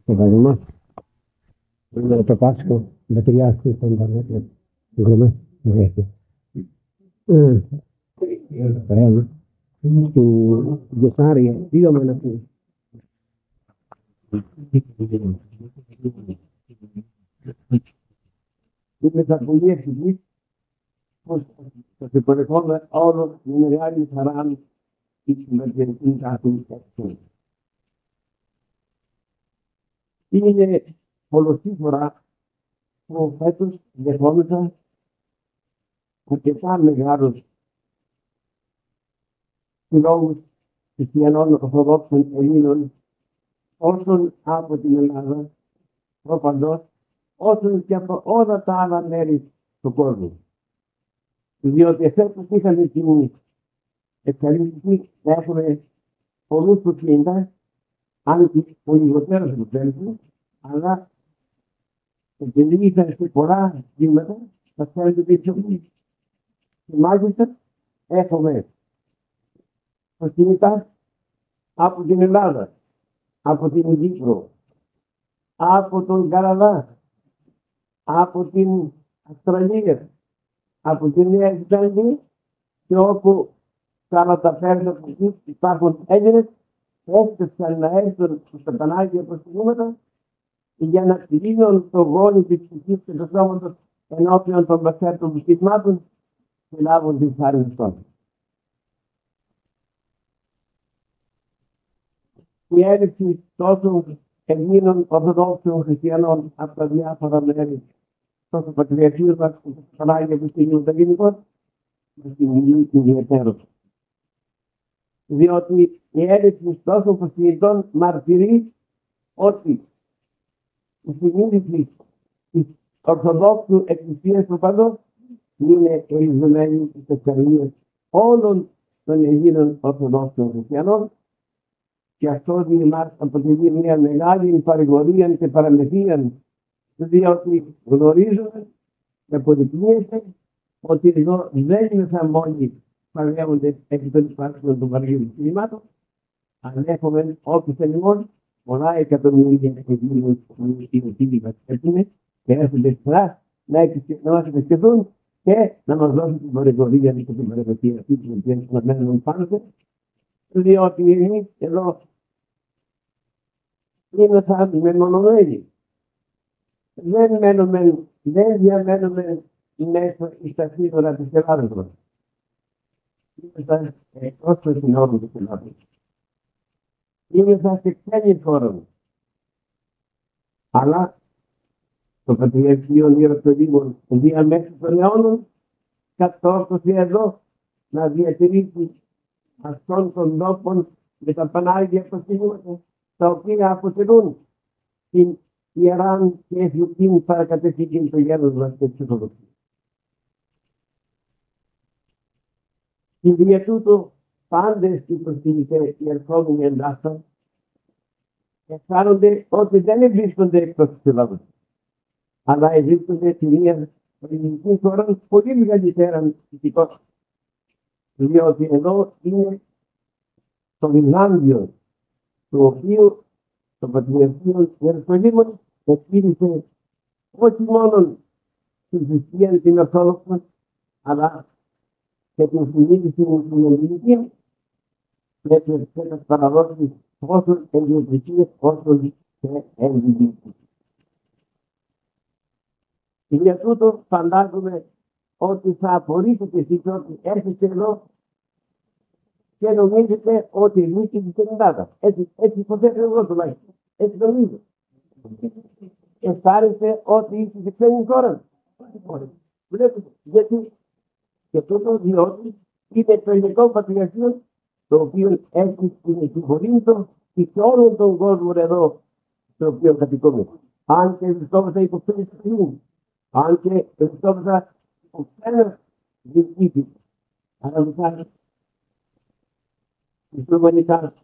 Το παράδειγμα, είναι το Πάσχο, μετριάστηκε στον Πανέτρο. Γκρομέ, παράδειγμα, του Γεσάρια, δύο μεναχού. Είναι τα πολύ ευτυχής πως θα σε παρεχόμαι όλο με μεγάλη χαρά η συμμετοχή κάθε αυτού. Είναι πολλωστή φορά που φέτος δεχόμεθα αρκετά μεγάλους συλλόγους χριστιανών Ορθοδόξων Ελλήνων όσων από την Ελλάδα προπαντός, όσων και από όλα τα άλλα μέρη του κόσμου. Διότι φέτος είχαμε την ευχαρίστηση να έχουμε πολλούς προσφύγγες, αν και πολύ λιγότερους του τέλους, αλλά επειδή ήταν σε πολλά βήματα, θα θέλετε πίσω. Και μάλιστα έχουμε προσφύγγες από την Ελλάδα, από την Κύπρο, από τον Καναδά, από την Αυστραλία, από την Νέα Ζηλανδία και όπου κάνα τα πέρασμα που υπάρχουν Έλληνες έφτασαν να έρθουν στα Πανάγια προσκυνήματα για να κλείνουν το γόνι της ψυχής και του σώματος ενώπιον των πασέρτων του σχισμάτων και λάβουν την χάρη αυτών. Η έλλειψη τόσων Ελλήνων Ορθοδόξων Χριστιανών από τα διάφορα μέρη τόσο πατριαρχείο μας και τα Πανάγια που στείλουν τα γενικώς μας δημιουργεί ιδιαίτερος. Διότι η έλλειψη τόσων προσφυγητών μαρτυρεί ότι η συνείδηση της Ορθοδόξου Εκκλησίας του παντός είναι ερισμένη στις ευκαιρίες όλων των Ελλήνων Ορθοδόξων Χριστιανών και αυτό μας αποτελεί μια μεγάλη παρηγορία και παραμεθεία, διότι γνωρίζουμε και αποδεικνύεται ότι εδώ δεν είναι σαν μόνοι παρέχονται επί των υπάρξεων των παραγωγικών κινημάτων, αλλά έχουμε όπως τελειών πολλά εκατομμύρια Ελλήνων που είναι φίλοι μας έρθουν και έρχονται συχνά να μας επισκεφθούν και να μας δώσουν την παρηγορία και την παρεμβασία αυτή την οποία μας μένουν πάνω σε, διότι εμείς εδώ είμαστε μεμονωμένοι. Δεν διαμένουμε μέσα στα σύνορα της Ελλάδας μας. Είμαστε εκτός των συνόρων της Ελλάδας. Είμαστε σε ξένη χώρα. Αλλά το Πατριαρχείο Ιεροσολύμων διαμέσου των αιώνων κατόρθωσε εδώ να διατηρήσει αυτών των τόπων με τα Πανάγια προσκυνήματα, τα οποία αποτελούν την ιεράν και αιθιωτήν παρακατευθυντήν του γένους μας και της Ορθοδοξίας. Στην δια τούτο πάντες οι προσκυνητές, οι ερχόμενοι εντάσσαν, αισθάνονται ότι δεν βρίσκονται εκτός της Ελλάδας, αλλά βρίσκονται σε μια ελληνική χώρα πολύ μεγαλύτερα φυσικός. Διότι εδώ είναι το Βυζάντιο, το οποίο το Πατριαρχείο Ιεροσολύμων εκπήρυσε όχι μόνο την θρησκεία την Ορθόδοξη, αλλά και την συνείδηση στην ελληνική και τις παραδόσεις τόσο ελληνικές όσο και ελληνικές. Για τούτο φαντάζομαι ότι θα απορρίψετε εσείς ότι έρχεστε εδώ και νομίζετε ότι εμείς είστε στην Ελλάδα. Έτσι υποθέτω εγώ τουλάχιστον. Έτσι νομίζω. Αισθάνεστε ότι είστε σε ξένη χώρα. Βλέπετε, γιατί και τούτο διότι είναι το ελληνικό πατριαρχείο το οποίο έχει την συγχωρήντο και σε όλον τον κόσμο εδώ το οποίο κατοικούμε. Αν και βρισκόμαστε υποψήφιοι του Θεού, αν και βρισκόμαστε υποψήφιοι διοικητής, αραβικά, ισλαμανικά,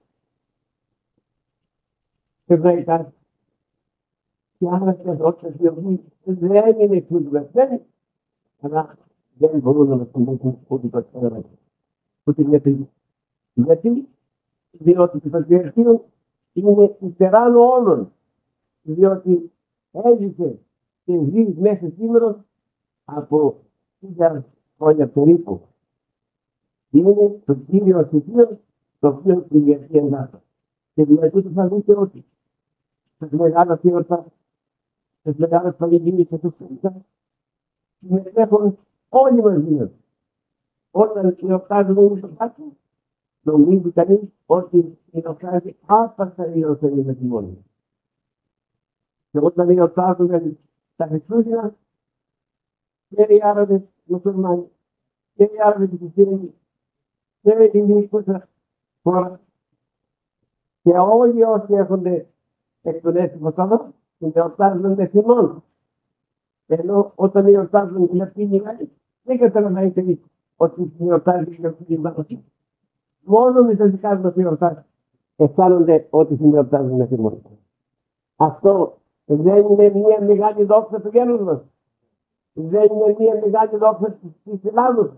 εβραϊκά και άλλα καθόλου οι οποίοι δεν είναι εξουσιασμένοι, αλλά δεν μπορούν να μας συμβούν ούτε το εξέλεγμα, ούτε μια τρίτη. Γιατί, διότι το Πατριαρχείο είναι υπεράνω όλων. διότι έζησε και ζει μέσα σήμερα από 1000 χρόνια περίπου. Είναι το κύριο στοιχείο το οποίο η Κυριακή Ελλάδα. Και δηλαδή θα δείτε ότι στις μεγάλες γιορτές, στις μεγάλες πανηγυρίες και στους φίλους συμμετέχουν όλοι μαζί μας. Όταν γιορτάζουμε όλοι το κάτω, νομίζει κανείς ότι γιορτάζει άπαξα η Ιερουσαλήμ με τη μόνη. Και όταν γιορτάζουμε τα Χριστούγεννα, και οι Άραβες μουσουλμάνοι, και οι Άραβες χριστιανοί, και οι Ινδουιστές χώρα, και όλοι όσοι έρχονται εκ των έθιμων εδώ, γιορτάζουν με θυμόν. Ενώ όταν γιορτάζουν τη λεπτή νυχάλη, δεν καταλαβαίνει κανείς ότι γιορτάζει η λεπτή νυχάλη. Μόνο με τα δικά μας γιορτάζουν αισθάνονται ότι γιορτάζουν με θυμόν. Αυτό δεν είναι μια μεγάλη δόξα του γένους μας. Δεν είναι μια μεγάλη δόξα της Ελλάδος.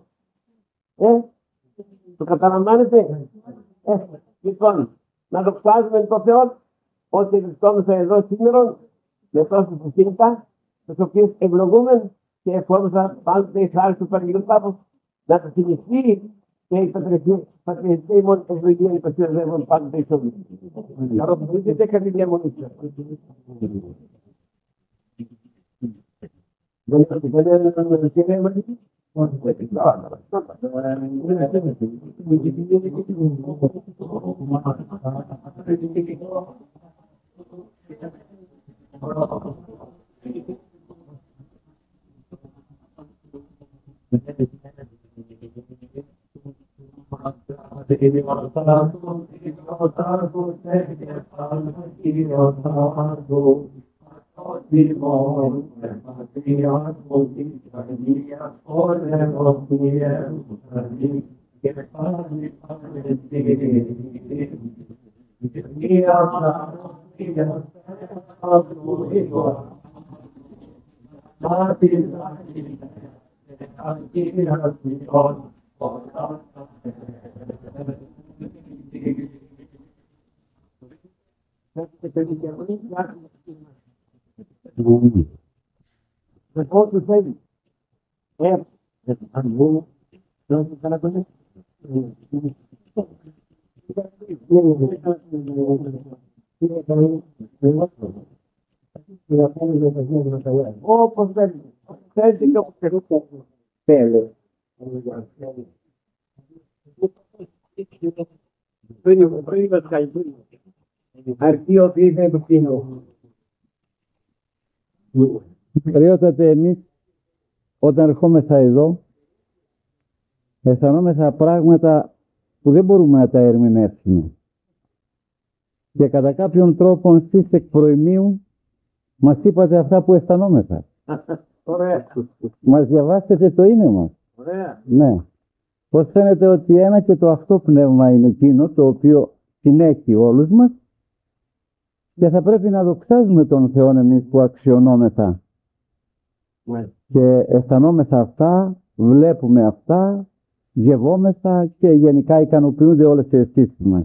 Το καταλαμβάνετε. Λοιπόν, να δοξάζουμε τον Θεό ότι βρισκόμαστε εδώ σήμερα με τόσους συστήματα, τους οποίους ευλογούμε και ευχόμαστε πάντοτε η χάρη του Παναγιώτου Πάπου να τα συνεχίσει και η πατριωτική μόνο ευλογία υπασχεδεύουν πάντοτε η σώμη. Καροπολίτετε καλή διαμονή. Δεν είναι κύριε Μαλή. Δεν του θέλει. Αν βγουν, δεν θα κανένα. Όπως δεν θέλει και όπως θέλει. Πριν μας καλύπτει. Αρκεί ο οποίος είναι το κοινό. Κυριότατε, εμείς όταν ερχόμεθα εδώ αισθανόμεθα πράγματα που δεν μπορούμε να τα ερμηνεύσουμε και κατά κάποιον τρόπο εσείς εκ προημίου μας είπατε αυτά που αισθανόμεθα. Ωραία. Μας διαβάσετε το είναι μας. Ωραία. Ναι. Πως φαίνεται ότι ένα και το αυτό πνεύμα είναι εκείνο το οποίο συνέχει όλους μας και θα πρέπει να δοξάζουμε τον Θεό εμείς που αξιωνόμεθα. Και αισθανόμεθα αυτά, βλέπουμε αυτά, γευόμεθα και γενικά ικανοποιούνται όλες οι αισθήσεις μας.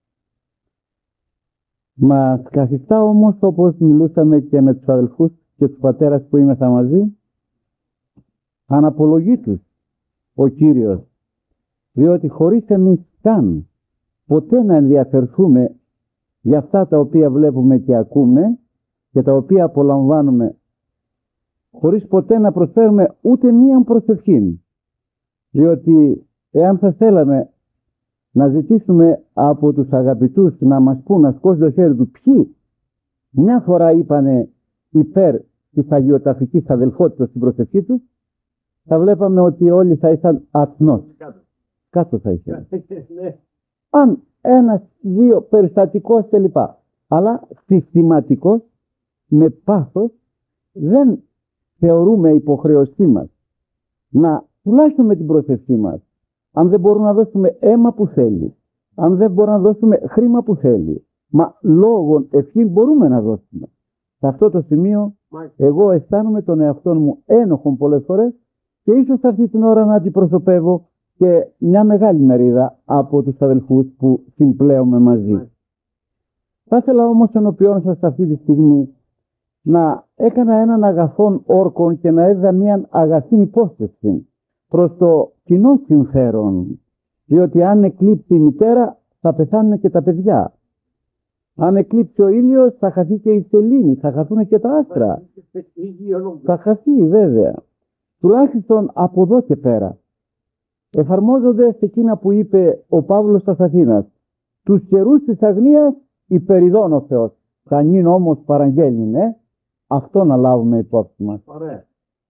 Μας καθιστά όμως, όπως μιλούσαμε και με τους αδελφούς και τους πατέρας που είμεθα μαζί, αναπολογεί τους ο Κύριος, διότι χωρίς εμείς καν ποτέ να ενδιαφερθούμε για αυτά τα οποία βλέπουμε και ακούμε και τα οποία απολαμβάνουμε, χωρίς ποτέ να προσφέρουμε ούτε μία προσευχή. Διότι εάν θα θέλαμε να ζητήσουμε από τους αγαπητούς να μας πούν, να σκώσει το χέρι του, ποιοι μια φορά είπανε υπέρ της αγιοταφικής αδελφότητας στην προσευχή τους, θα βλέπαμε ότι όλοι θα ήσαν ατνός. Κάτω θα ήσαν. Αν ένας, δύο περιστατικός κλπ. Αλλά συστηματικός, με πάθος, δεν θεωρούμε υποχρεωσή μας να τουλάχιστον με την προσευχή μας, αν δεν μπορούμε να δώσουμε αίμα που θέλει, αν δεν μπορούμε να δώσουμε χρήμα που θέλει, μα λόγων ευχήν μπορούμε να δώσουμε. Σε αυτό το σημείο εγώ αισθάνομαι τον εαυτό μου ένοχον πολλές φορές και ίσως αυτή την ώρα να αντιπροσωπεύω και μια μεγάλη μερίδα από τους αδελφούς που συμπλέουμε μαζί. Θα ήθελα όμως ενώπιόν σας αυτή τη στιγμή να έκανα έναν αγαθόν όρκον και να έδιδα μια αγαθή υπόσταση προς το κοινό συμφέρον. Διότι αν εκλείψει η μητέρα θα πεθάνουν και τα παιδιά. Αν εκλείψει ο ήλιος θα χαθεί και η σελήνη, θα χαθούν και τα άστρα. Θα χαθεί βέβαια. Τουλάχιστον από εδώ και πέρα. Εφαρμόζονται σε εκείνα που είπε ο Παύλος στα Αθήνας. Τους καιρούς της αγνίας υπεριδών ο Θεός. Θα νυν όμως παραγγέλνει, αυτό να λάβουμε υπόψη μας. Ωραία.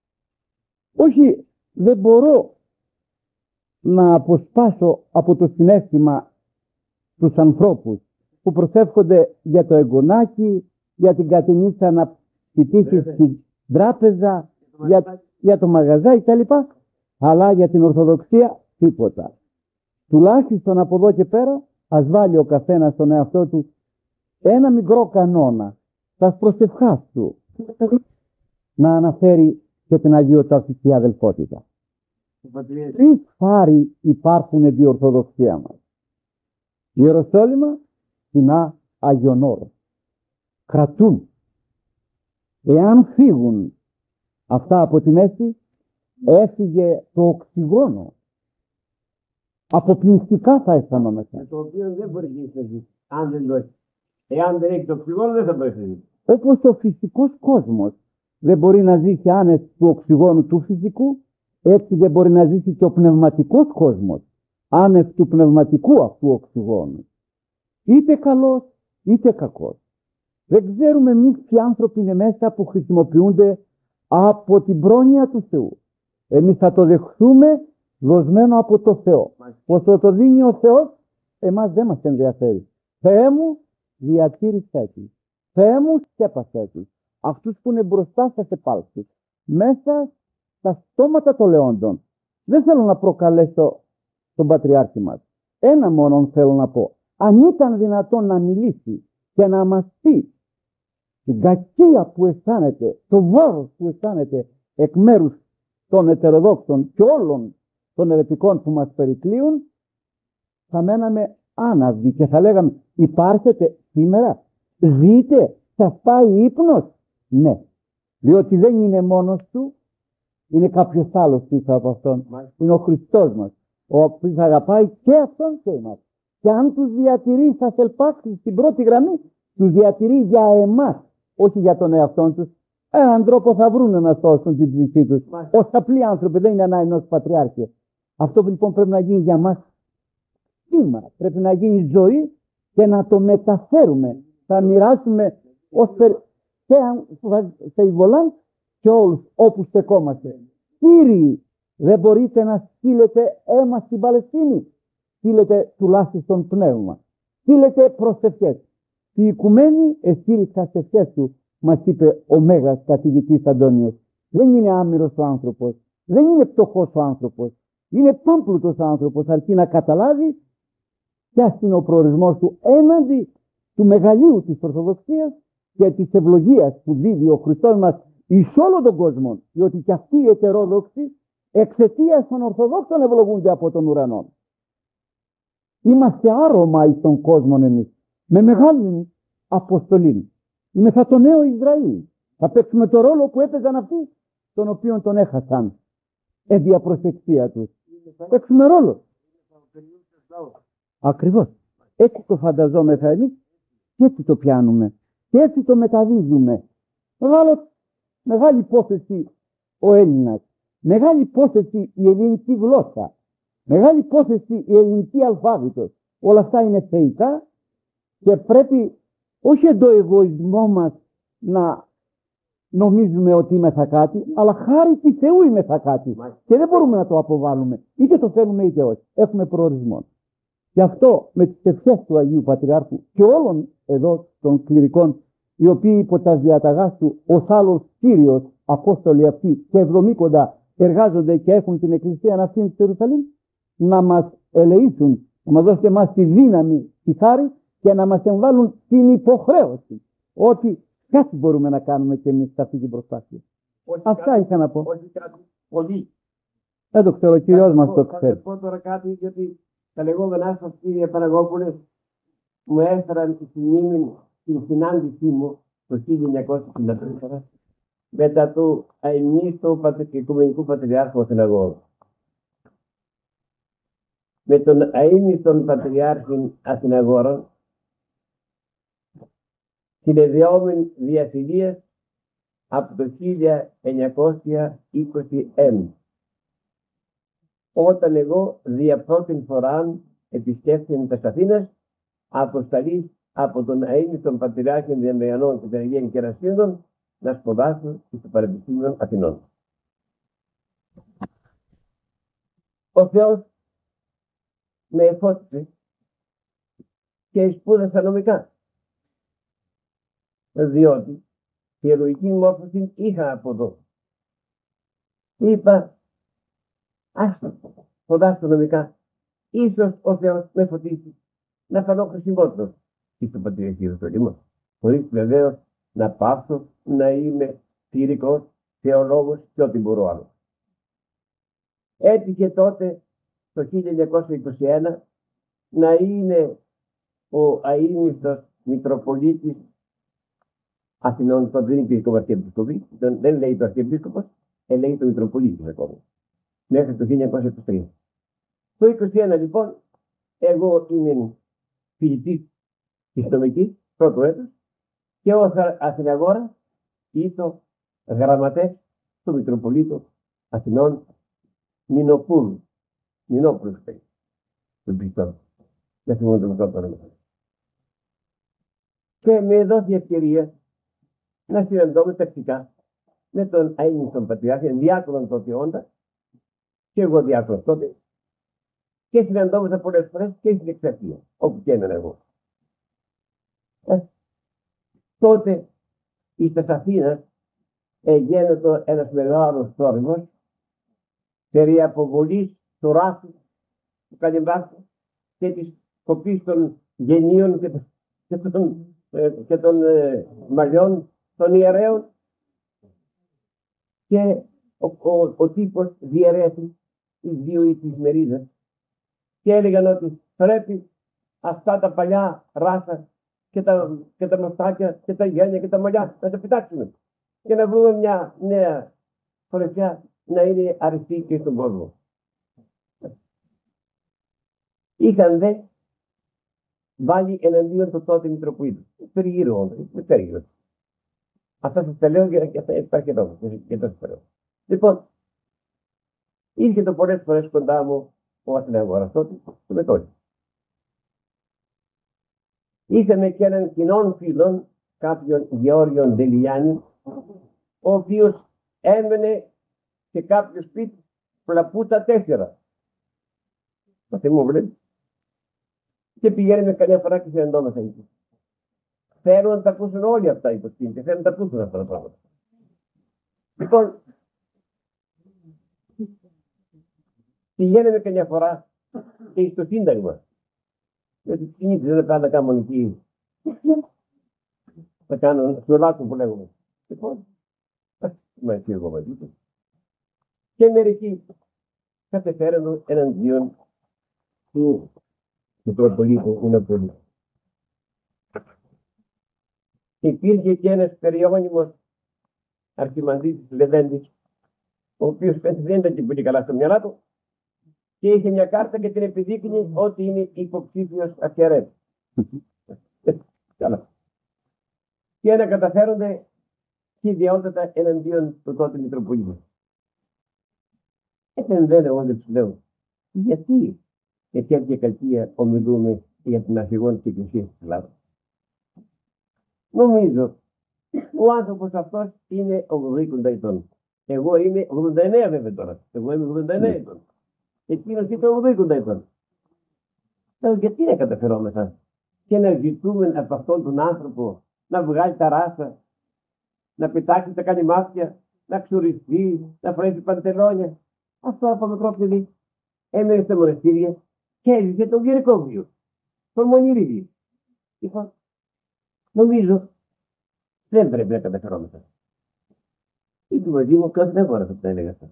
Όχι, δεν μπορώ να αποσπάσω από το συναίσθημα τους ανθρώπους που προσεύχονται για το εγγονάκι, για την κατηνίτσα να πητήσει στην τράπεζα, για το μαγαζάκι κτλ. Αλλά για την Ορθοδοξία τίποτα. Τουλάχιστον από εδώ και πέρα ας βάλει ο καθένας στον εαυτό του ένα μικρό κανόνα στα προσευχάς του να αναφέρει και την αγιοτακτική αδελφότητα. Τρεις φάροι υπάρχουν επί η Ορθοδοξία μας. Ιεροσόλυμα, κοινά Άγιον Όρος. Κρατούν. Εάν φύγουν αυτά από τη μέση, έφυγε το οξυγόνο. Αποπνιστικά θα αισθανόμαστε. Το οποίο δεν μπορεί να γίνει αν δεν το έχει. Εάν δεν έχει το οξυγόνο δεν θα μπορεί να γίνει. Όπως ο φυσικός κόσμος δεν μπορεί να ζήσει άνευ του οξυγόνου του φυσικού, έτσι δεν μπορεί να ζήσει και ο πνευματικός κόσμος άνευ του πνευματικού αυτού οξυγόνου. Είτε καλός είτε κακός. Δεν ξέρουμε εμείς ποιοι άνθρωποι είναι μέσα που χρησιμοποιούνται από την πρόνοια του Θεού. Εμείς θα το δεχθούμε δοσμένο από το Θεό. Πως το δίνει ο Θεός, εμάς δεν μας ενδιαφέρει. Θεέ μου, διατήρησέ τους. Θεέ μου, σκέπασέ τους. Αυτούς που είναι μπροστά σας επάλξεις. Μέσα στα στόματα των λεόντων. Δεν θέλω να προκαλέσω τον Πατριάρχη μας. Ένα μόνο θέλω να πω. Αν ήταν δυνατόν να μιλήσει και να μας πει την κακία που αισθάνεται, το βάρος που αισθάνεται εκ μέρους των ετεροδόξων και όλων των ερετικών που μας περικλείουν, θα μέναμε άναυδοι και θα λέγαμε υπάρχετε σήμερα, ζείτε, σας πάει ύπνος. Ναι, διότι δεν είναι μόνος του, είναι κάποιος άλλος πίσω από αυτόν. Είναι ο Χριστός μας, ο οποίος αγαπάει και αυτόν και εμάς. Και αν τους διατηρεί, σας ελπάξει στην πρώτη γραμμή, τους διατηρεί για εμάς, όχι για τον εαυτό τους. Έναν τρόπο θα βρουν να σώσουν την ψυχή τους. Ως απλοί άνθρωποι, δεν είναι ανάγκη ενός πατριάρχη. Αυτό λοιπόν πρέπει να γίνει για μας σήμα. Πρέπει να γίνει ζωή και να το μεταφέρουμε. Θα μοιράσουμε σε Ιβολάν και όλους όπου στεκόμαστε. Κύριοι, δεν μπορείτε να στείλετε αίμα στην Παλαιστίνη. Στείλετε τουλάχιστον πνεύμα. Στείλετε προσευχές. Η οικουμένη εστήρει τις ευχές του, μας είπε ο Μέγας καθηγητής Αντώνιος. Δεν είναι άμυρος ο άνθρωπος. Δεν είναι πτωχός ο άνθρωπος. Είναι πάμπλουτος ο άνθρωπος, αρκεί να καταλάβει ποιος είναι ο προορισμός του έναντι του μεγαλείου της Ορθοδοξίας και της ευλογίας που δίδει ο Χριστός μας εις όλο τον κόσμο. Διότι και αυτοί οι ετερόδοξοι εξαιτίας των Ορθοδόξων ευλογούνται από τον ουρανό. Είμαστε άρωμα εις τον κόσμο εμείς, με μεγάλη αποστολή. Είμαστε το νέο Ισραήλ. Θα παίξουμε το ρόλο που έπαιζαν αυτοί, τον οποίον τον έχασαν. Διαπροσεξία τους. Παίξουμε ρόλο. Ακριβώς. Έτσι το φανταζόμεθα εμείς και έτσι το πιάνουμε. Και έτσι το μεταδίδουμε. Μεγάλη υπόθεση ο Έλληνας. Μεγάλη υπόθεση η ελληνική γλώσσα. Μεγάλη υπόθεση η ελληνική αλφάβητος. Όλα αυτά είναι θεϊκά και πρέπει όχι εν το εγωισμό μας να νομίζουμε ότι είμεθα κάτι, αλλά χάρη του Θεού είμεθα κάτι. Και δεν μπορούμε να το αποβάλουμε. Είτε το θέλουμε είτε όχι. Έχουμε προορισμό. Γι' αυτό με τις ευχές του Αγίου Πατριάρχου και όλων εδώ των κληρικών, οι οποίοι υπό τα διαταγάς του ως άλλος Κύριος Απόστολοι αυτοί και 70 εργάζονται και έχουν την Εκκλησία αυτήν της Ιερουσαλήμ, να μας ελεήσουν, να μας δώσουν εμάς τη δύναμη, τη χάρη και να μας εμβάλουν την υποχρέωση ότι κάτι μπορούμε να κάνουμε και εμείς σε αυτή την προσπάθεια. Αυτά είχα να πω. Όχι κάτι πολύ. Δεν το ξέρω, ο Κύριος μας το ξέρει. Θα πω τώρα κάτι, γιατί τα λεγόμενά σας, κύριε Παναγόπουλε, μου έφεραν στη μνήμη την συνάντησή μου το 1954 μετά του αημνίστου Οικουμενικού Πατριάρχου Αθηναγόρου. Με τον αείμνηστον Πατριάρχη Αθηναγόρων συνεδριόμενη διασυλίας από το 1921, όταν εγώ δια πρώτη φορά επισκέφθηκα τα Αθήνας, αποσταλής από τον αείμνηστον Πατριάρχη Διαμεανών και των Αγίων Κερασίων να σπουδάσω στο Πανεπιστήμιο Αθηνών. Ο Θεός με εφώτισε και σπούδασα νομικά, διότι τη ερωική μόρφωση είχα από εδώ. Είπα, ας σπουδάσω νομικά, ίσως ο Θεός με φωτίσει να φανώ χρησιμότερο στο Πατριαρχείο Ιερουσαλήμ, χωρίς βεβαίως να πάψω να είμαι κληρικός, θεολόγος και ό,τι μπορώ άλλο. Έτυχε τότε το 1921 να είναι ο αείμνηστος Μητροπολίτης Αθηνών, τότε δεν υπήρχε ο Αρχιεπισκοπή, δεν λέει το Αρχιεπίσκοπος, λέει το Μητροπολίτης ακόμα, μέχρι το 1923. Το 1921 λοιπόν, εγώ είμαι φοιτητής της νομικής, πρώτο έτος, και ο Αθηναγόρα ήτο γραμματές του Μητροπολίτου Αθηνών Μινοπούλου. Μινόπουλος λέει, τον πιστό. Δεν θυμώ το μικρό όνομα. Και με δόθηκε ευκαιρία να συναντώμε τακτικά με τον αείμνηστον Πατριάρχη, διάκονον τότε όντα, και εγώ διάκονος τότε, και συναντώμεθα πολλές φορές και στην Εξαρχία, όπου και έμενα εγώ. Τότε εις Αθήνας γένετο ένας μεγάλος θόρυβος περί αποβολής του ράφου, του καλυμπάκου και της κοπής των γενίων και των μαλλιών των ιερέων, και ο τύπος διαιρέθη τις δύο ή τις μερίδες και έλεγαν ότι πρέπει αυτά τα παλιά ράσα και τα μαστάκια και τα γένια και τα μαλλιά να τα πετάξουμε και να βρούμε μια νέα φορεσιά να είναι αριστή και στον κόσμο. Είχαν δε βάλει εναντίον το τότε Μητροπολίτη. Περιγύρω όντως, περιγύρω. Αυτά σας τα λέω και αυτά υπάρχει εδώ. Και το σας λέω. Λοιπόν, ήρθε το πολλές φορές κοντά μου ο Αθηναγόρας τότε, το Μετώλη. Είχαμε και έναν κοινόν φίλον, κάποιον Γεώργιον Δελιάννη, ο οποίος έμενε σε κάποιο σπίτι Πλαπούτα 4. Το θυμό βλέπει. Και πηγαίνουμε καμιά φορά και συναντώμεθα εκεί. Θέλουν να τα ακούσουν όλοι αυτά οι υποστήμοι, θέλουν να τα ακούσουν αυτά τα πράγματα. Λοιπόν, πηγαίνουμε καμιά φορά και στο Σύνταγμα. Γιατί συνήθως δεν θα κάνουν εκεί. Θα κάνουν στο λάκκο που λέγουμε. Λοιπόν, μα εσύ εγώ μαζί του. Και μερικοί κατεφέραν εναντίον του Μητροπολίτου Ουναπολίου. Υπήρχε και ένας περιώνυμος αρχιμανδρίτης Λεβέντης, ο οποίος δεν ήταν και πολύ καλά στο μυαλά του, και είχε μια κάρτα και την επιδείκνυε ότι είναι υποψήφιος αρχιερεύς. Καλά. Και να καταφέρονται ιδιότητα εναντίον του τότε Μητροπολίτου. Δεν εγώ δεν τους λέω. Γιατί σε τέτοια κακία ομιλούμε για την αρχηγόν της Εκκλησίας της Ελλάδας? Νομίζω ο άνθρωπος αυτός είναι 80 ετών. Εγώ είμαι 89 βέβαια τώρα. Εγώ είμαι 89 ετών. Εκείνος ήταν 80 ετών. Γιατί να καταφερόμεθα και να ζητούμε από αυτόν τον άνθρωπο να βγάλει τα ράσα, να πετάξει τα κανημάτια, να ξουριστεί, να φορέσει παντελόνια? Αυτό από μικρό παιδί έμενε στα μοναστήρια και έζησε τον κληρικό βίο, τον μονήρι βίο. Λοιπόν, νομίζω δεν πρέπει να καταφερόμεθα. Ή του μαζί μου κάθε φορά θα τα έλεγα αυτά.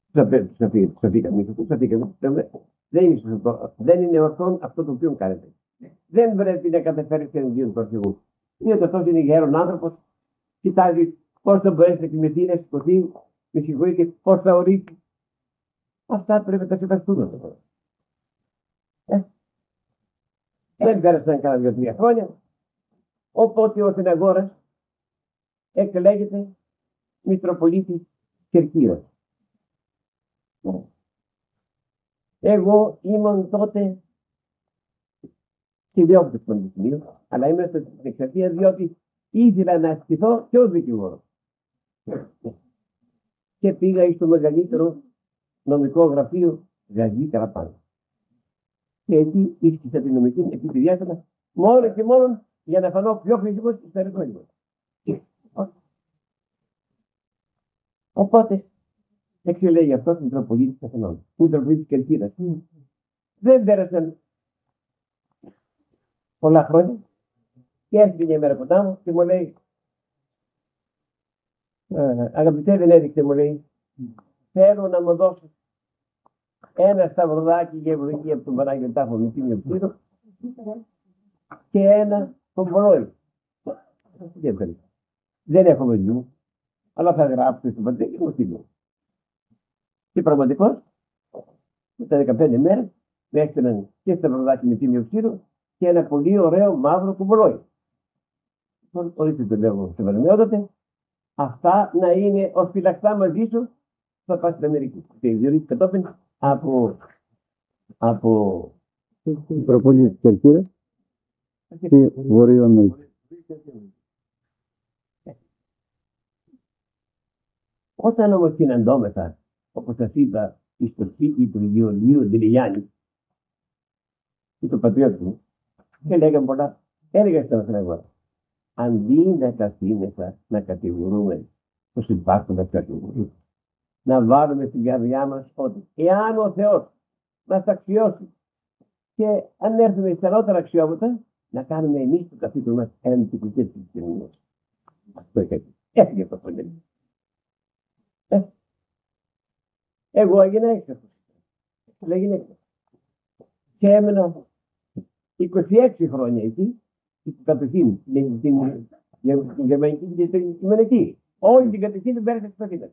Ξαφήκαμε. Δεν είναι ορθόν αυτό το οποίο κάνετε. Δεν πρέπει να καταφέρει εναντίον του αρχηγού. Είναι το τόσο είναι γέρον άνθρωπο, κοιτάζει πώ θα μπορέσει να κοιμηθεί, να σηκωθεί, να συγχωρεί, πώ θα ορίσει. Αυτά πρέπει να τα κοιταστούμε. Δεν πέρασαν κάνα 2-3 χρόνια. Οπότε ο Αθηναγόρας εκλέγεται Μητροπολίτης Κερκύρας. Εγώ ήμουν τότε ιδιόκτητος του Πανεπιστημίου, αλλά ήμουν στην εξαρτία διότι ήθελα να ασκηθώ και ως δικηγόρος. Και πήγα στο μεγαλύτερο νομικό γραφείο Γαζή Καραπάνη. Και εκεί ίσχυσα την νομική επιδιάστατα μόνο και μόνο για να φανώ πιο φυσικός στο ερευνό. Οπότε εξελέγει αυτό το Μητροπολίτης Αθηνών, Μητροπολίτης Κερκύρας. Δεν πέρασαν πολλά χρόνια και έρχεται μια μέρα κοντά μου και μου λέει, αγαπητέ Βενέδικτε, μου λέει, θέλω να μου δώσει ένα σταυροδάκι για ευλογία από τον Πανάγιο Τάφο με τίμιο ψήρο και ένα κομπολόι. Δεν έχω βιβλίο, αλλά θα γράψω στον πατέρα και μου στείλω. Και πραγματικώς, μετά 15 μέρες, με έστειλαν και σταυροδάκι με τίμιο ψήρο και ένα πολύ ωραίο μαύρο κομπολόι. Λοιπόν, ορίστε το λέω σε βαρεμιότατε, αυτά να είναι ως φυλακτά μαζί σου, θα πας στην Αμερική. Και διορίζει κατόπιν από Μητροπολίτης Κερκύρας και Βορείου Αμερική. Όταν όμως συναντώμεθα, όπως σας είπα, στο σπίτι του Ιωλίου Δηλιάννη, και του πατριώτη μου, και λέγαμε πολλά, έλεγα στον Αθηναγόρα, αντί να καθήμεθα να κατηγορούμε τους υπάρχοντες κατηγορούς, να βάλουμε στην καρδιά μας ότι εάν ο Θεός μας αξιώσει και αν έρθουμε στα ανώτερα αξιώματα, να κάνουμε εμείς το καθήκον μας έναν τυπικές της κοινωνίας. Αυτό έφυγε από το πολύ. Εγώ έγινα έξαφος. Και έμενα 26 χρόνια εκεί, στην κατοχή, στην γερμανική και την γερμανική. Όλη την κατοχή την πέρασα στην Αθήνα.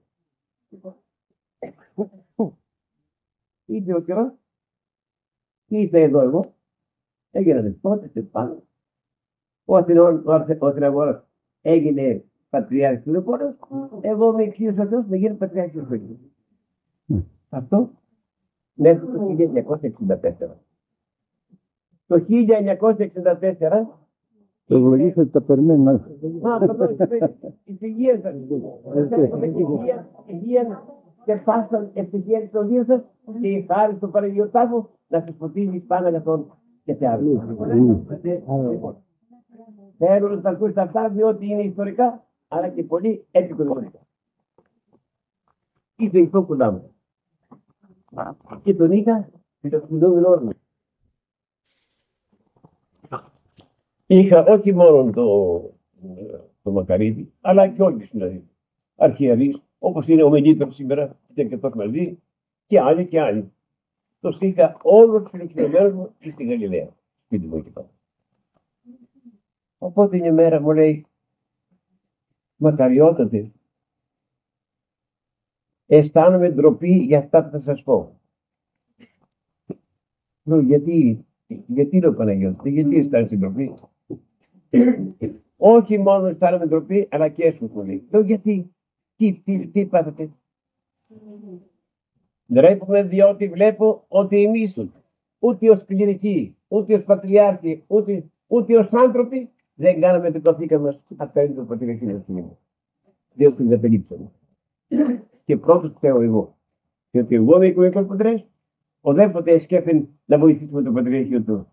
Ήρθε ο καιρός, και ήρθα εδώ εγώ, έγινα δεσπότες πάνω. Ο Αθηναγόρας έγινε πατριάρχης του Λεωφόρου, εγώ με εξήγησα ο Θεός να γίνω πατριάρχης του Λεωφόρου. Αυτό μέχρι το 1964. Το 1964 το ευλογήσατε, τα περιμένω. Υγεία και πάσαν ευτυχία των δύο σας και η χάρη στον Παναγιώτο Τάφο να σας φωτίζει πάνω για τον και σε άλλους. Θέλω να τα ακούσετε αυτά διότι είναι ιστορικά αλλά και πολύ επικοδομητικά. Ήρθε η κοντά μου και τον είχα με το σπουδόμενο όρμα. Είχα όχι μόνο το Μακαρίδη, αλλά και όλοι δηλαδή. Αρχιερείς, όπως είναι ο Μελίτρος σήμερα, ήταν και το μαζί, και άλλοι και άλλοι. Το είχα όλους τους φιλοξενωμένους μου και στη Γαλιλαία. Σπίτι μου εκεί πάνω. Οπότε μια μέρα μου λέει, μακαριότατε, αισθάνομαι ντροπή για αυτά που θα σας πω. Λέω, γιατί λέω Παναγιώτη, γιατί αισθάνεσαι ντροπή. Όχι μόνο αισθάνομαι ντροπή, αλλά και έσχος μου λέει. Λέω, γιατί, τι πάθατε. Ντρέπομαι διότι βλέπω ότι εμείς ούτε ως κληρικοί, ούτε ως πατριάρχοι, ούτε ως άνθρωποι δεν κάναμε το καθήκον μας απέναντι το πατριαρχείο του Θεού. Διότι δεν περίπτωμε. Και πρώτος φταίω εγώ. Διότι εγώ είμαι οικονομικός πατρές, οδέποτε σκέφτεται να βοηθήσουμε το πατριαρχείο του.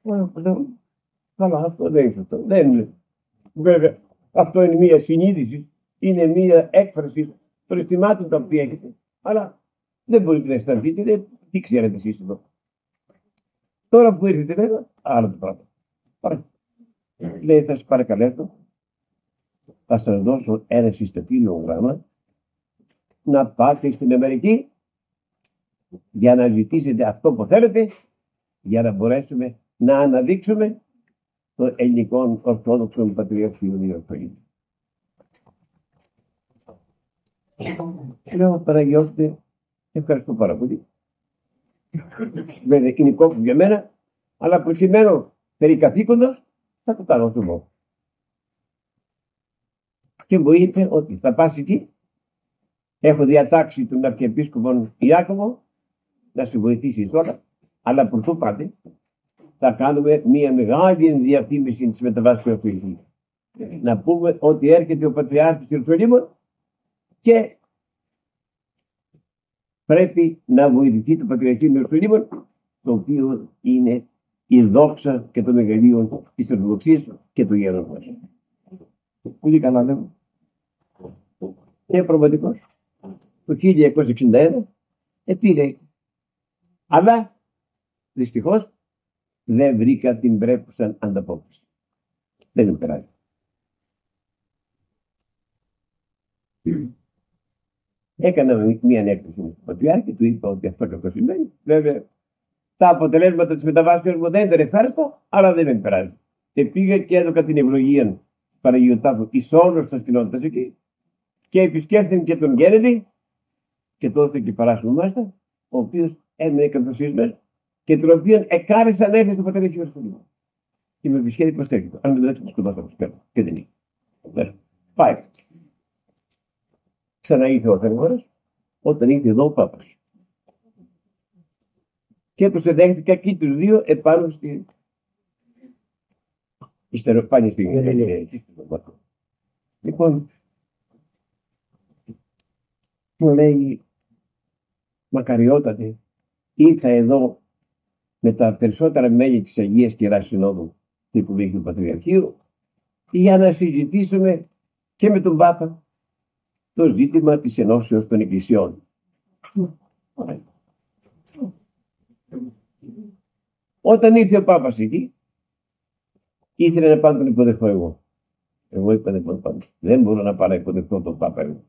Αλλά αυτό δεν είναι αυτό. Βέβαια, αυτό είναι μια συνείδηση, είναι μια έκφραση των αισθημάτων τα οποία έχετε. Αλλά δεν μπορείτε να αισθανθείτε, τι ξέρετε εσείς εδώ. Τώρα που ήρθετε, λέγω, άλλο το πράγμα. Λέει, θα σας παρακαλέσω, θα σας δώσω ένα συστατήριο γράμμα να πάτε στην Αμερική για να ζητήσετε αυτό που θέλετε για να μπορέσουμε να αναδείξουμε το ελληνικό Ορθόδοξο Πατριαρχείο Ιερουσαλήμ. Λέω, Παναγιώτη, ευχαριστώ πάρα πολύ. Βέβαια είναι κόπο για μένα, αλλά προκειμένου περί καθήκοντος θα το κάνω εγώ. Και μου είπε ότι θα πας εκεί, έχω διατάξει τον Αρχιεπίσκοπο Ιάκωβο να σε βοηθήσει τώρα, αλλά πρωτού πάτε θα κάνουμε μια μεγάλη διαφήμιση της μεταβάσης του Ιερουσαλήμ. Να πούμε ότι έρχεται ο Πατριάρχης του Ιερουσαλήμ και πρέπει να βοηθηθεί το Πατριαρχείο του Ιερουσαλήμ, το οποίο είναι η δόξα και το μεγαλείο της Ορθοδοξίας και του γέρους μας. Πολύ καλά λέμε. Και πραγματικός το 1961 πήρε. Αλλά δυστυχώς δεν βρήκα την πρέπουσα ανταπόκριση. Δεν μου περάσει. Έκανα μία έκθεση με τον Πατριάρχη, του είπα ότι αυτό κακό σημαίνει. Βέβαια, τα αποτελέσματα της μεταβάσεως μου δεν ήταν ευχάριστο, αλλά δεν με περάσει. Και πήγα και έδωκα την ευλογία Παναγίου Τάφου εις όλους τους κοινότητες εκεί και επισκέφθηκαν και τον Κέννεντι και τότε και παράσχουν μάλιστα, ο οποίος έμεινε καθοσίσμες και τον οποίο εκάρεσαν να έρθει στο Πατριαρχείο Ιερουσαλήμ. Και με επισκέφθηκε προς τέχνητο. Αν δεν έτσι, σκοτώσαμε προς πέρα. Και δεν είναι. Πάει. Ξανά ήρθε ο Θεός, όταν ήρθε εδώ ο Πάπας. Και τους εδέχτηκα και τους δύο επάνω στη στεροφάνη στην Βατό. Λοιπόν, μου λέει, μακαριότατε, ήρθα εδώ με τα περισσότερα μέλη της Αγίας Κεράς Συνόδου του Υπουργείου του Πατριαρχείου για να συζητήσουμε και με τον Πάπα το ζήτημα της ενώσεως των εκκλησιών. Όταν ήρθε ο Πάπας εκεί, ήθελε να πάω τον υποδεχθώ εγώ. Εγώ είπα δεν μπορώ να πάω να υποδεχθώ τον Πάπα εγώ.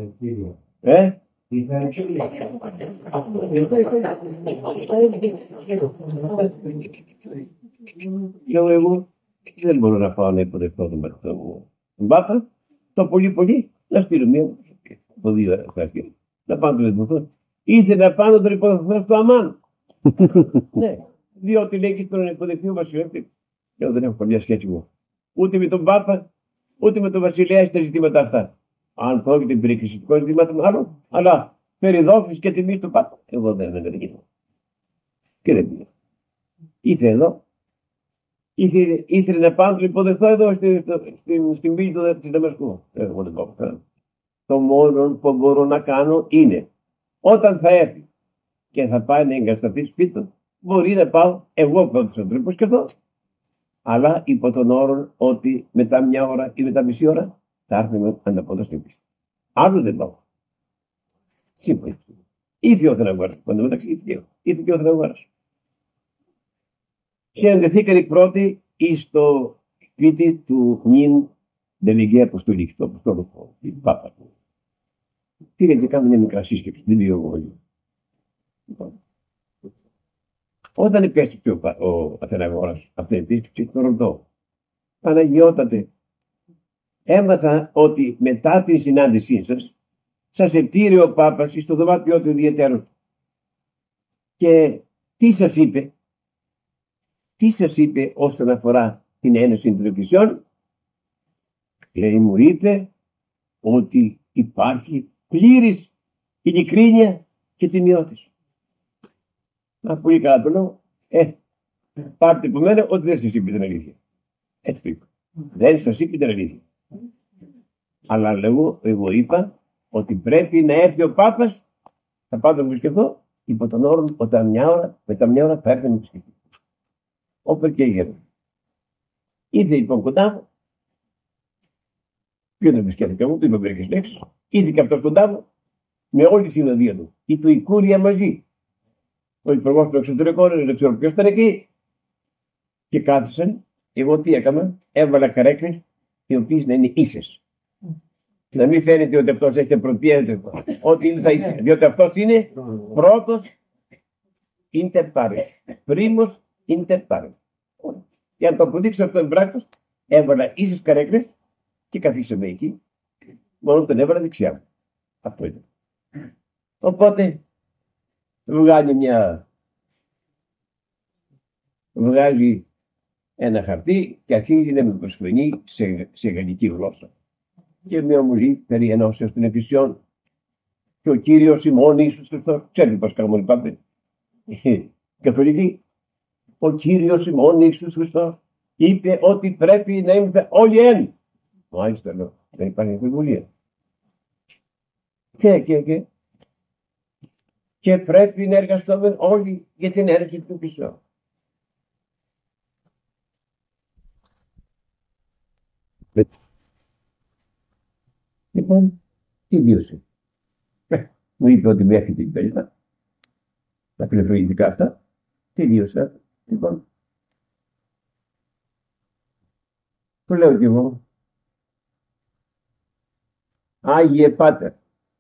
Λέω εγώ δεν μπορώ να πάω να υποδεχθώ τον Πάπα. Το πολύ να στείλω μία από 2 ευχαριστώ. Να πάω τον υποδεχθώ. Ήθελε να πάω τον υποδεχθώ στο Αμάν. Ναι, διότι λέει και τον υποδεχθεί ο Βασιλεύτη. Εγώ δεν έχω καμιά σχέση μου ούτε με τον Πάπα ούτε με τον Βασιλέα στα ζητήματα αυτά. Αν πρόκειται περί εκκλησιαστικών ζητημάτων μάλλον, αλλά περί δόξης και τιμής του Πάπα, εγώ δεν καταγγείλω. Και δεν πήγα. Ήρθε εδώ, ήθελε να πάω τον υποδεχθώ εδώ στην πύλη του Δαμασκού. Εγώ δεν πάω. Το μόνο που μπορώ να κάνω είναι όταν θα έρθει και θα πάει να εγκατασταθεί σπίτι του, μπορεί να πάω εγώ πρώτος άνθρωπος και αυτό. Αλλά υπό τον όρο ότι μετά 1 ώρα ή μετά μισή ώρα θα έρθουμε ανταπόδοση στην πίστη. Άλλο δεν πάω. Σύμφωνα. Ήρθε ο Θεαναγόρας. Πάντα μεταξύ ήρθε και ο Θεαναγόρας. Συναντηθήκαν οι πρώτοι στο σπίτι του νυν Δελεγέ Αποστολή, του Αποστόλου του Πάπα. Πήγαν και κάνουν μια μικρά σύσκεψη, δεν λέω εγώ. Όταν επέστρεψε ο Αθηναγόρας αυτή την επίσκεψη, τον ρωτώ, Παναγιώτατε, έμαθα ότι μετά τη συνάντησή σας επήρε ο Πάπας στο δωμάτιό του ιδιαίτερο. Και τι σας είπε όσον αφορά την ένωση των εκκλησιών? Λέει, μου είπε ότι υπάρχει πλήρης ειλικρίνεια και τιμιότης. Να πολύ καλά το λέω. Πάρτε από μένα ότι δεν σας είπε την αλήθεια. Έτσι το είπα. Δεν σας είπε την αλήθεια. Αλλά εγώ είπα ότι πρέπει να έρθει ο Πάπας, θα πάω να μου σκεφτώ, υπό τον όρο όταν μετά 1 ώρα θα έρθει να μου σκεφτεί. Όπερ και γέρος. Ήρθε λοιπόν κοντά μου, ποιο δεν με σκέφτηκα μου, του είπα μερικές λέξεις, ήρθε και αυτός κοντά μου, με όλη τη συνοδεία του. Είπε η Κούρια μαζί. Ο υπουργός του εξωτερικών, δεν ξέρω ποιος ήταν εκεί. Και κάθισαν, εγώ τι έκανα, έβαλα καρέκλες, οι οποίες να είναι ίσες. Να μην φαίνεται ότι αυτός έχει προτείνεται, ότι είναι θα είσαι. Διότι αυτός είναι πρώτος inter pares. Πρίμος inter pares. Για να το αποδείξω αυτό εμπράκτος, έβαλα ίσες καρέκλες και καθίσαμε εκεί. Μόνο τον έβαλα δεξιά μου. Αυτό ήταν. Οπότε βγάζει ένα χαρτί και αρχίζει να με προσφωνεί σε γαλλική γλώσσα. Και με ομιλεί περί ενώσεως των εκκλησιών. Και ο Κύριος ημών Ιησούς Χριστός, ξέρετε πώς κάνουμε πάμε. Καθολική. Ο Κύριος ημών Ιησούς Χριστός είπε ότι πρέπει να είμαστε όλοι εν. Μάλιστα λέω, δεν υπάρχει αμφιβολία. Και πρέπει να εργαστούμε όλοι για την αίρεση του Χριστού. Λοιπόν, τι βίωσε. Μου είπε ότι μέχρι την πέλτα, τα πληροφορητικά αυτά, τελείωσα. Λοιπόν, το λέω κι εγώ. Άγιε Πάτερ,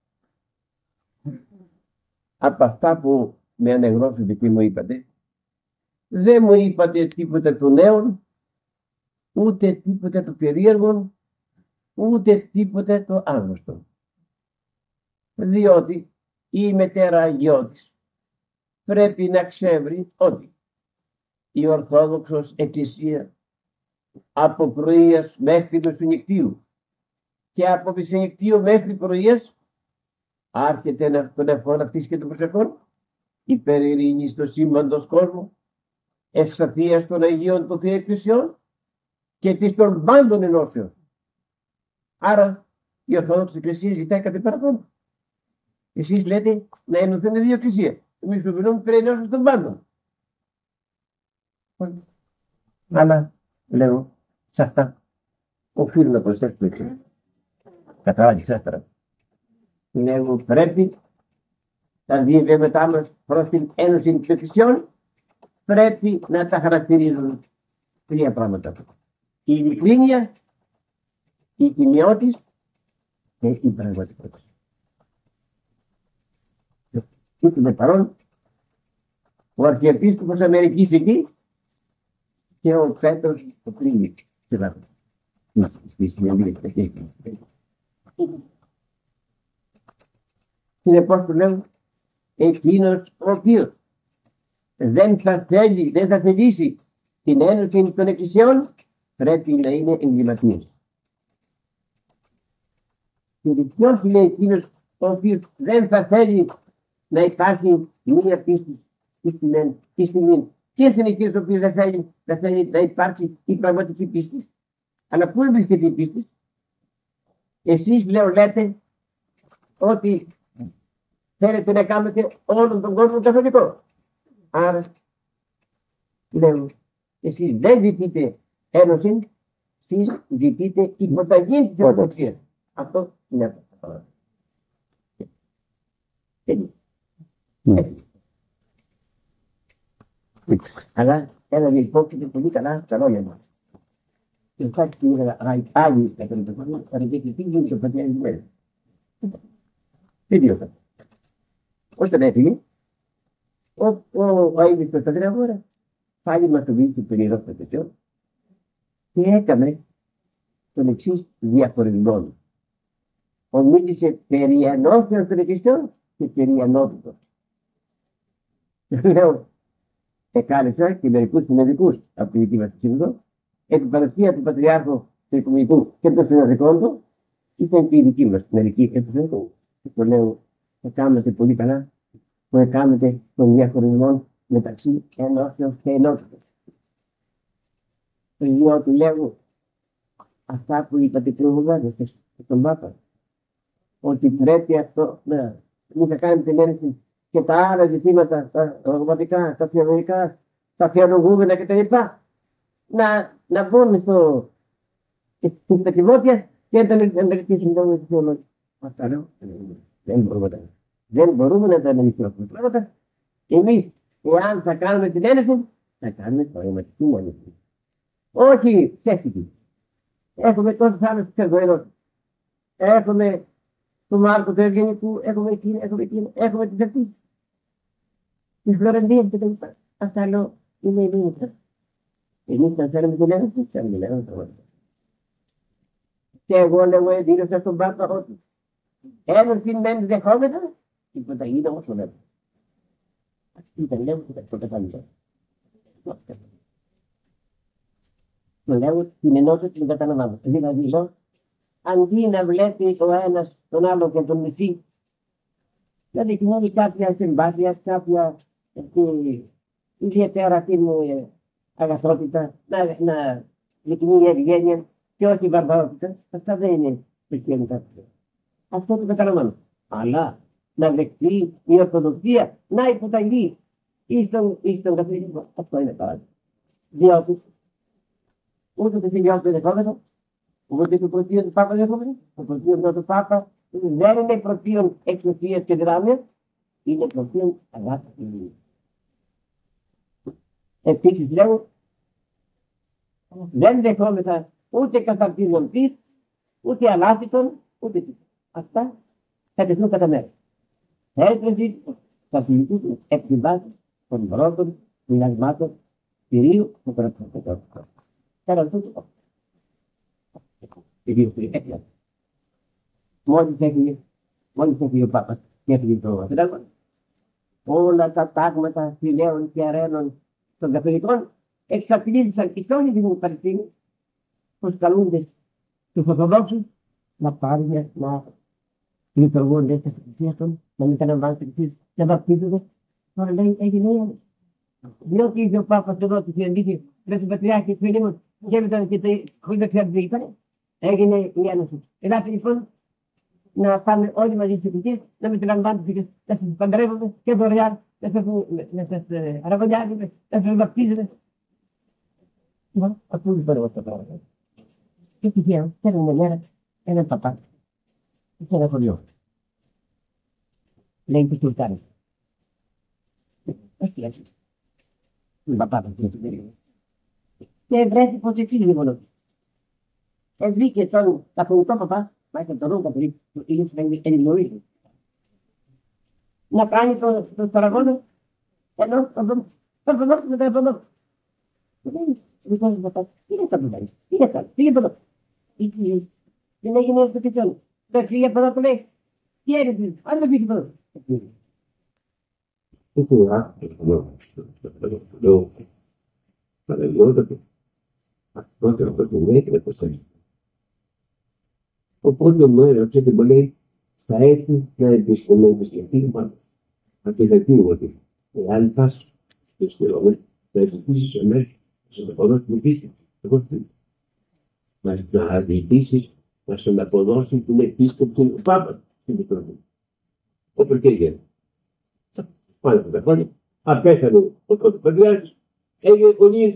από αυτά που με ανεγνώσατε και μου είπατε, δεν μου είπατε τίποτα του νέου, ούτε τίποτα του περίεργου, ούτε τίποτα το άγνωστο. Διότι η μετέρα Αγιώτης πρέπει να ξέρει ότι η Ορθόδοξος Εκκλησία από πρωίας μέχρι μεσονυχτίου και από μεσονυχτίου μέχρι πρωίας άρχεται τον ευχόν αυτής και των προσευχών υπέρ ειρήνης στο σύμπαντος κόσμο, ευσταθίας των Αγίων των Θείων Εκκλησιών και της των πάντων ενώσεων. Άρα η Ορθόδοξη Εκκλησία ζητάει κάτι παραπάνω. Εσείς λέτε να ενωθούν δύο εκκλησίες. Εμείς που μιλούμε πρέπει να ενώσουμε των πάντων. Αλλά λέω σε αυτά οφείλω να προσθέσω έτσι. Καταλάβει ξέφερα. Λέω πρέπει τα δύο βήματά μας προς την ένωση των εκκλησιών πρέπει να τα χαρακτηρίζουν τρία πράγματα. Η ειλικρίνεια, η τιμιότης και η πραγματικότητα. Ούτε με παρόν, ο Αρχιεπίσκοπος Αμερικής εκεί και ο Πέτρος ο Πλήνης. Συνεπώς του λέω, εκείνος ο οποίος δεν θα θελήσει την ένωση των εκκλησιών, πρέπει να είναι εγκληματίας. Και ποιος είναι εκείνος ο οποίος δεν θα θέλει να υπάρχει μία πίστη στη στιγμή. Ποιος είναι εκείνος ο οποίος δεν θέλει να υπάρξει η πραγματική πίστη. Αλλά πού βρίσκεται η πίστη. Εσείς λέτε ότι θέλετε να κάνετε όλον τον κόσμο καθολικό. Άρα λέω, εσείς δεν ζητείτε ένωση, εσείς ζητείτε υποταγή της Ορθοδοξίας. Αυτό είναι αυτό. Αλλά ένα διεπόκειται πολύ καλά τα λόγια μας. Και κάτι που έλεγα άλλοι κατά τον κόσμο, θα ρωτήσει τι γίνεται το πατέρα της μέρας. Τι διότι. Όταν έφυγε, ο Αίδης του Σταδρεύωρα πάλι μας το βρίσκει τον ιερό Πατέρα και έκανε τον εξής διαχωρισμό. Ομίλησε περί ενώσεως των εκκλησιών και περί ενότητος. Λέω, εκάλεσα και μερικούς συνεδρικούς από τη δική μας σύνοδο, επί παρουσία του Πατριάρχου του Οικουμενικού και των συνοδικών του, ήταν και η δική μας μερικοί επιστημονικού. Και το λέω, θα κάνετε πολύ καλά που έκανετε τον διαχωρισμό μεταξύ ενώσεως και ενότητος. Διότι λέω αυτά που είπατε προηγουμένως και τον Πάπα, ότι πρέπει αυτό να μην θα κάνετε την ένωση και τα άλλα ζητήματα, τα ρογματικά, τα θεολογικά, τα θεολογούμενα κτλ. Να μπουν στα κυβότια και να μελετήσουν τα θεολογία. Αυτά λέω, δεν μπορούμε να τα αναλύσουμε πράγματα. Εμείς, εάν θα κάνουμε την ένωση, θα κάνουμε πραγματική ένωση. Όχι ψεύτικη. Έχουμε τόσους άλλους ψευδοενώσεις. Έχουμε του Μάρκου του Ευγενικού, έχουμε εκείνη, έχουμε την αυτή. Τη Φλωρεντία και τα λοιπά. Αυτά λέω είναι η μήνυμα. Εμείς θα θέλουμε το λέμε, τι θέλουμε, λέμε το λέμε. Και εγώ λέω, δίνωσα στον Πάπα ότι ένωση μεν δεχόμεθα, τίποτα είναι όμως το λέμε. Αυτή ήταν λέω και το καταλήγω. Το λέω την ενότητα την καταλαβαίνω. Δηλαδή λέω, αντί να βλέπει ο ένας τον άλλο και τον μισεί, να δείχνει κάποια συμπάθεια, κάποια ιδιαίτερα την αγαθότητα, να δείχνει ευγένεια και όχι βαρβαρότητα. Αυτά δεν είναι χριστιανικά. Αυτό το καταλαβαίνω. Αλλά να δεχτεί η Ορθοδοξία να υποταγεί στον καθολισμό, αυτό είναι παράδειγμα. Διότι ούτε το θηλιό του δεχόμενο, ούτε το προτείο του Πάπα δεχόμενο, το προτείο του Πάπα δεν είναι προτείο εξουσίας και δυνάμεως, είναι προτείο αγάπης και μνήμης. Επίσης λέω, δεν δεχόμεθα ούτε καταρτίζον της, ούτε αλάθητον, ούτε τίποτα. Αυτά θα τεθούν κατά μέρος. Έτσι θα συζητήσουν επί τη βάση των πρώτων μοιρασμάτων κυρίου του κρατικού. Τώρα τούτο. Μόλις έφυγε ο Πάπας και έφυγε το Σύνταγμα, όλα τα τάγματα φιλέων και αρένων των καθολικών εξαπλήδησαν εις όλη την Παλαιστίνη, προσκαλούνται τους Ορθοδόξους να πάρουν να λειτουργούνται στις εκκλησίες των, να μην καταλαμβάνουν τις εκκλησίες, να βαπτίζονται. Τώρα λέει έγινε η άλλη. Διότι είχε ο Πάπας εδώ του συναντήσει με τον Πατριάρχη του Ελλήνων και έπαιζαν και χωρίς να ξέρετε τι είπανε, έγινε η Ένωση. Ελάτε λοιπόν να πάμε όλοι μαζί στις εκκλησίες, να μην καταλαμβάνουν τις εκκλησίες, να σας παντρεύονται και δωρεάν, να σας αραβωνιάζετε, να σας βαπτίζετε. Λοιπόν, αυτό δεν μπορώ να το και τυχαία, θέλουν μέρα έναν παπά. Και ένα χωριό. Λέει που του κάνει. Όχι έτσι. Τον παπά του του περίμενε. Και βρέθηκε πως εξήγησε μόνο. Βρήκε τον καθολικό παπά, μάλιστα τον ρούχο περίπου, του ήλιου του Ελληνοίδου. Να κάνει τον στραγόνο, ενώ τον προδόκο με τον προδόκο. Λοιπόν, παπά, τι είναι αυτό που κάνει, τι είναι αυτό, πήγε εδώ. Δεν έγινε ως το πιτιόν. Δεν πήγε από εδώ που λέει, τι έρευνε, αν δεν πήγε από εδώ. Οπότε μου έγραψε και μου λέει, θα έρθει να επιστολές και πείγμα αντιθετίου ότι εάν πας στις πληρώμες, θα ζητήσεις εμένα σε το ποδό του πίστη. Εγώ να ζητήσεις να σε αποδώσει την επίσκεψη του Πάπα στην Μητροπή. Όπως και έγινε. Πάνε από τα χρόνια, απέθανε ο πρώτος Πατριάρχης, έγινε γονείς.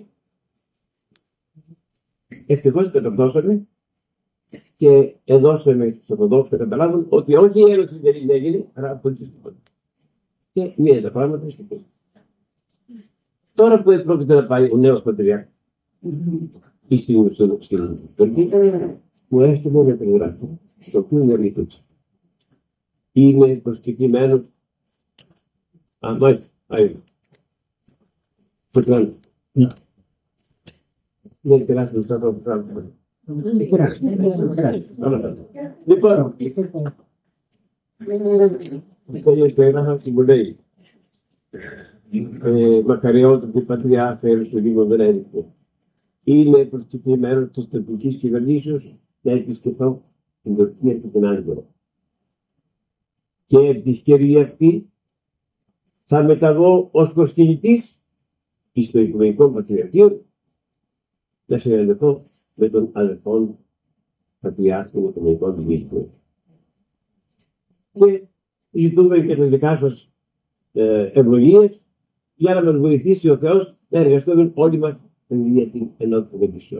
Ευτυχώς καταπτώσαμε και εδώσαμε στους Ορθοδόξους να καταλάβουν ότι όχι η Ένωση δεν έγινε, αλλά πολιτιστικό. Και μία τα πράγματα στο πίσω. Τώρα που πρόκειται να πάει ο νέος Πατριάρχης, ή στην Τουρκία, μου έστειλε ένα τηλεγράφο, το οποίο είναι λειτουργήσε. Είναι προσκεκλημένος. Μάλιστα, άγιο. Πρωτρώνει. Δεν περάσει το αυτό το πράγμα. Λοιπόν, το έγραφα και μου λέει, μακαριότατη την Πατριά φέρει στο λίγο δεν έρχεται. Είναι προσκεκλημένος της τοπικής κυβερνήσεως να επισκεφθώ την Τουρκία και την Άγγελα. Και επί τη ευκαιρία αυτή θα μεταβώ ως προσκυνητής στο Οικουμενικό Πατριαρχείο να συναντηθώ με τον αδελφόν Πατριάρχη του Οικουμενικού Δημήτρου. Και ζητούμε και τις δικά σας ευλογίες για να μας βοηθήσει ο Θεός να εργαστούμε όλοι μας για την ενότητα των Εκκλησιών.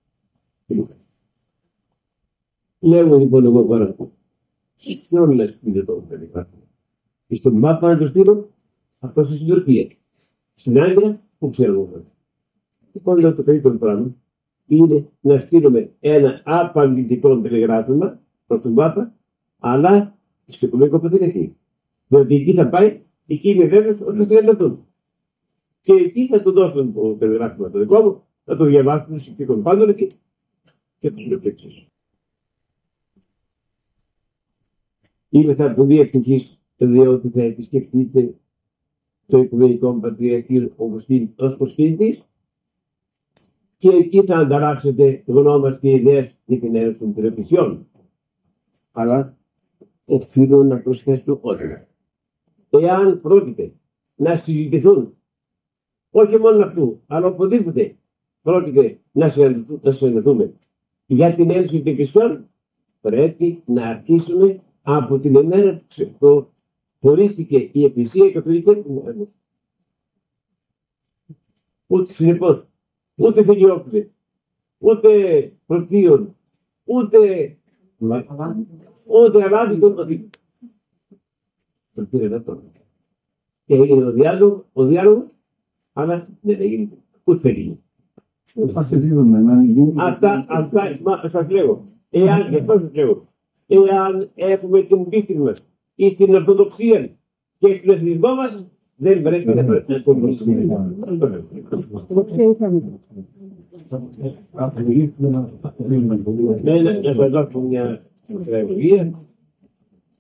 Λέω λοιπόν εγώ τώρα, και όλες είναι το τελικά. Στον Πάπα να το στείλω, αυτός στην Τουρκία. Στην Άγγελα, που ξέρω εγώ. Λοιπόν, λέω το καλύτερο πράγμα είναι να στείλουμε ένα απαντητικό τηλεγράφημα προς τον Πάπα, αλλά στο Οικουμενικό Πατριαρχείο. Διότι εκεί θα πάει, εκεί είμαι βέβαιος ότι θα συναντηθούν. Και εκεί θα του δώσουν το τηλεγράφημα το δικό μου, να το διαβάσουμε και των πάντων εκεί και τους λεπτέξεις. Είμαι θα πολύ ευτυχής διότι θα επισκεφτείτε το Οικουμενικό Πατριαρχείο ως προσκύτης και εκεί θα ανταλλάξετε γνώμες και ιδέες για την ένωση των τηλεπισιών. Αλλά οφείλω να προσθέσω ότι εάν πρόκειται να συζητηθούν όχι μόνο αυτού, αλλά οπουδήποτε πρόκειται να συναντηθούμε για την ένωση των τηλεπισιών, πρέπει να αρχίσουμε από την ημέρα που χωρίστηκε η Εκκλησία Καθολική. Ούτε συνεπώς, ούτε Φιλιόπουλε, ούτε Πρωτίων, ούτε Αλάδη των Πρωτίων. Και έγινε ο διάλογος, αλλά δεν έγινε ούτε θέλει. Αυτά σας λέω. Εάν, γι' αυτό σας λέω, εάν έχουμε την πίστη μας ή στην Ορθοδοξία και στον εθνισμό μας, δεν πρέπει να το βρίσκουμε. Να σας δώσω μια τραγωδία.